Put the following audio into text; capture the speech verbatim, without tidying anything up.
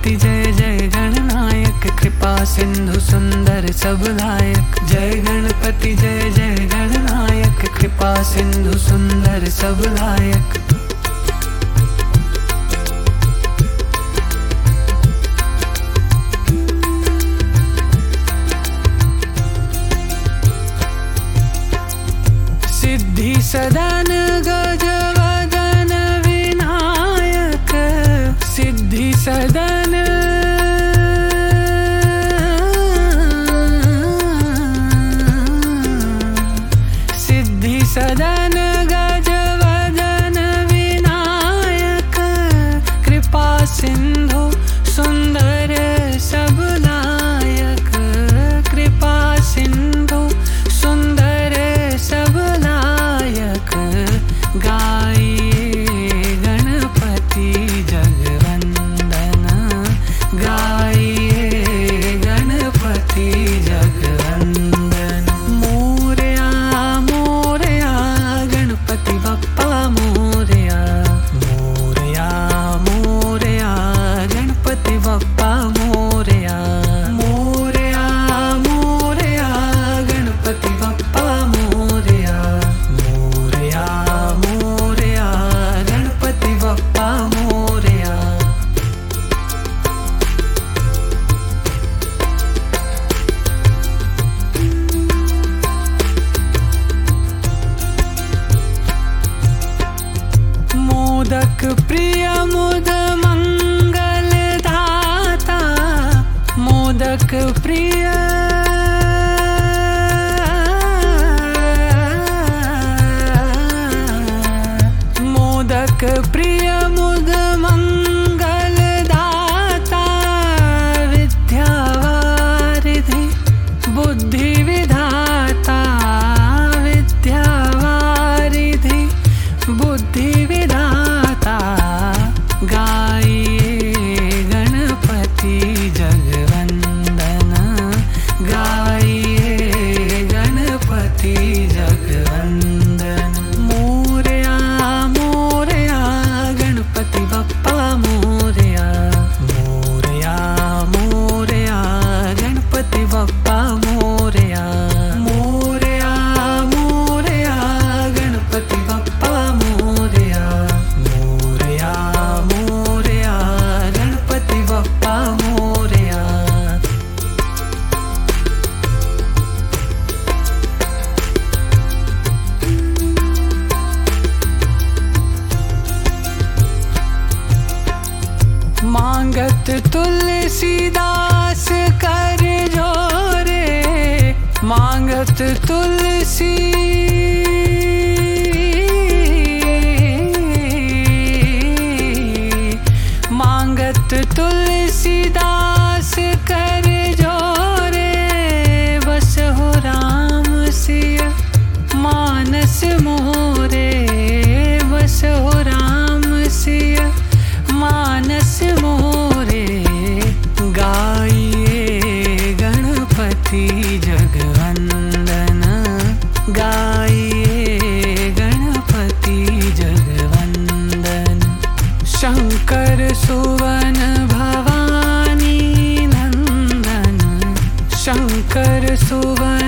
गणपति जय जय गणनायक, कृपा सिंधु सुंदर सब लायक। जय गणपति जय जय गणनायक, कृपा सिंधु सुंदर सब लायक। सिद्धि सदन गजवदन विनायक, सिद्धि सदन सिद्धि सदन गजवदन विनायक, कृपा सिंधु सुंदर सब लायक। कृपा सिंधु सुंदर सब लायक, गाइए गणपति जगवंदन, गाइए गणपति जगवंदन। मोरया मोरया गणपति बप्पा मोरया, मोरया मोरया गणपति बप्पा मोरया, मोरया मोरया गणपति बप्पा मोरया, मोरया मोरया गणपति बप्पा मोरया। मोदक प्रिय मुद मंगल दाता, मोदक प्रिय मोदक प्रिय मुद मंगल दाता, विद्यावारिधि बुद्धि विधाता, विद्यावारिधि बुद्धि विधाता। गाइए गणपति जगवंदन, गाइए गणपति जगवंदन। मोरया मोरया गणपति बप्पा मोरया, मोरया मोरया गणपति बप्पा मोरया, मोरया मोरया गणपति बप्पा मोरया, मोरया मोरया गणपति बप्पा मोरया। मांगत तुलसीदास कर जोरे, मांगत तुलसी मांगत तुलसीदास कर जोरे, बस हो राम सिय मानस मोरे, बस हो राम सिय मानस मोरे। गाइए गणपति जगवंदन, गाइए गणपति जगवंदन। शंकर सुवन भवानी नंदन, शंकर सुवन